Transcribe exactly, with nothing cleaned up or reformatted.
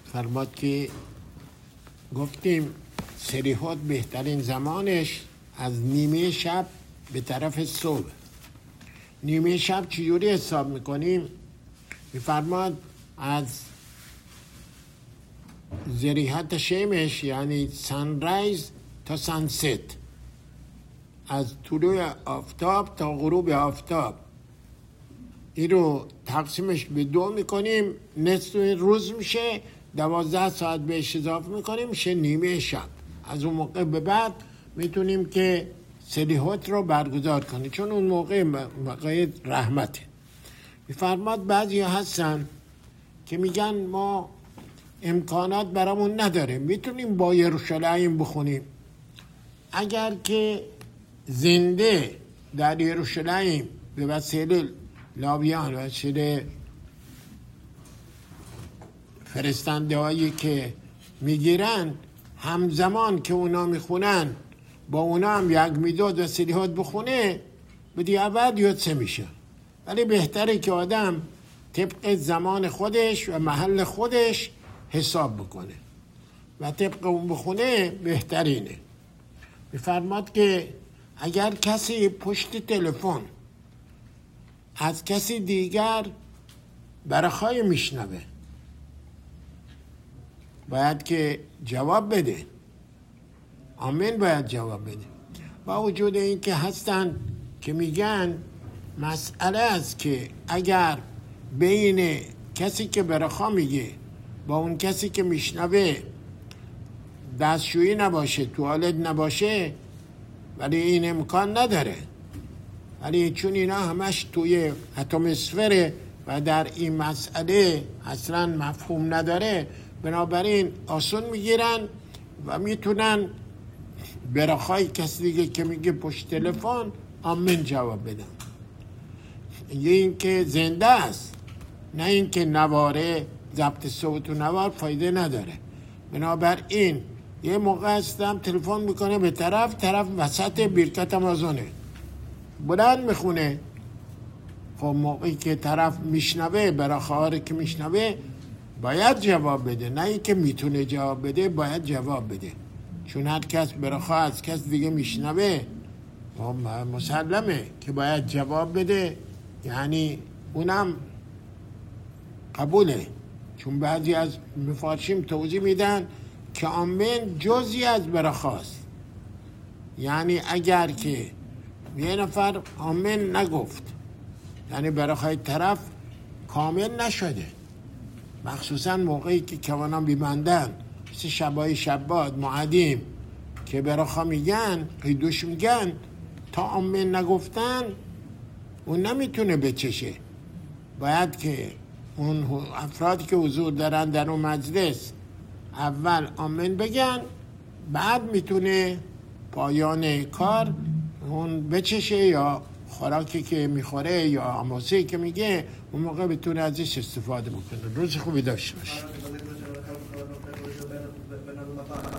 فرماد که گفتیم سریحات بهترین زمانش از نیمه شب به طرف صبح. نیمه شب چجوری حساب میکنیم؟ میفرماد از ذریحت شمس یعنی سنرایز تا سانست، از طلوع آفتاب تا غروب آفتاب، این رو تقسیمش به دو میکنیم، نصف روز میشه، دوازده ساعت بهش اضافه میکنیم میشه نیمه شب. از اون موقع به بعد میتونیم که سلیحات رو برگزار کنیم، چون اون موقع موقع رحمته. میفرماد بعضی هستن که میگن ما امکانات برامون نداره، میتونیم با یروشلایم بخونیم. اگر که زنده در یروشلایم به وسیله لاویان و وسیله فرستنده هایی که میگیرن همزمان که اونا میخونن با اونا هم یک میداد و سلیحات بخونه، به دیعبد یادسه میشه. ولی بهتره که آدم طبق زمان خودش و محل خودش حساب بکنه و طبق اون بخونه بهترینه. میفرماد که اگر کسی پشت تلفن از کسی دیگر برخای میشنوه، باید که جواب بده، آمین باید جواب بده. با وجود این که هستن که میگن مسئله است که اگر بین کسی که برخا میگه با اون کسی که میشنوه دستشویی نباشه، توالت نباشه، ولی این امکان نداره، ولی چون اینا همش توی اتمسفره و در این مسئله اصلا مفهوم نداره، بنابراین آسون میگیرن و میتونن برخای کسی دیگه که میگه پشت تلفن آمین جواب بدن. یه این که زنده است، نه این که نواره ضبط صوت و نوار فایده نداره. بنابراین یه موقع هستم تلفن میکنه به طرف، طرف وسط بیرکت آمازونه بلند میخونه. خب موقعی که طرف میشنوه، براخاره که میشنوه باید جواب بده، نه این که میتونه جواب بده، باید جواب بده، چون هر کس براخا از کس دیگه میشنوه مسلمه که باید جواب بده، یعنی اونم قبوله. چون بعضی از مفارشیم توضیح میدن که آمین جزئی از برخاست، یعنی اگر که یه نفر آمین نگفت یعنی برخای طرف کامل نشده، مخصوصا موقعی که کوانان بیمندن مثل شبای شباد معدیم که برخا میگن قیدوش میگن تا آمین نگفتن اون نمیتونه بچشه. باید که اون افرادی که حضور دارن در اون مجلس اول آمین بگن، بعد میتونه پایان کار اون بچشه یا خوراکی که میخوره یا آموزه‌ای که میگه اون موقع بتونه ازش استفاده بکنه. روز خوبی داشته باشه.